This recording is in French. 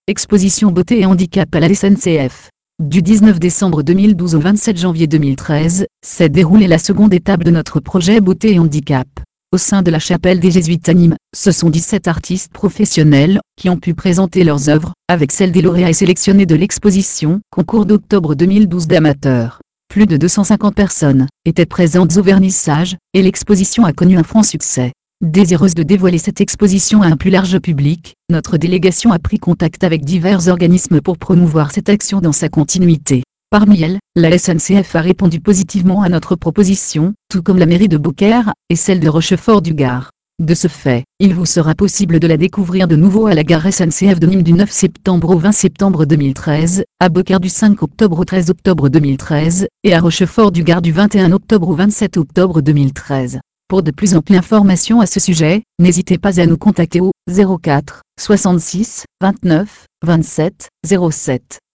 Exposition beauté et handicap à la SNCF. Du 19 décembre 2012 au 27 janvier 2013, s'est déroulée la seconde étape de notre projet beauté et handicap. Au sein de la chapelle des Jésuites à Nîmes, ce sont 17 artistes professionnels qui ont pu présenter leurs œuvres, avec celles des lauréats et sélectionnés de l'exposition Concours d'octobre 2012 d'amateurs. Plus de 250 personnes étaient présentes au vernissage, et l'exposition a connu un franc succès. Désireuse de dévoiler cette exposition à un plus large public, notre délégation a pris contact avec divers organismes pour promouvoir cette action dans sa continuité. Parmi elles, la SNCF a répondu positivement à notre proposition, tout comme la mairie de Beaucaire et celle de Rochefort-du-Gard. De ce fait, il vous sera possible de la découvrir de nouveau à la gare SNCF de Nîmes du 9 septembre au 20 septembre 2013, à Beaucaire du 5 octobre au 13 octobre 2013, et à Rochefort-du-Gard du 21 octobre au 27 octobre 2013. Pour de plus amples informations à ce sujet, n'hésitez pas à nous contacter au 04 66 29 27 07.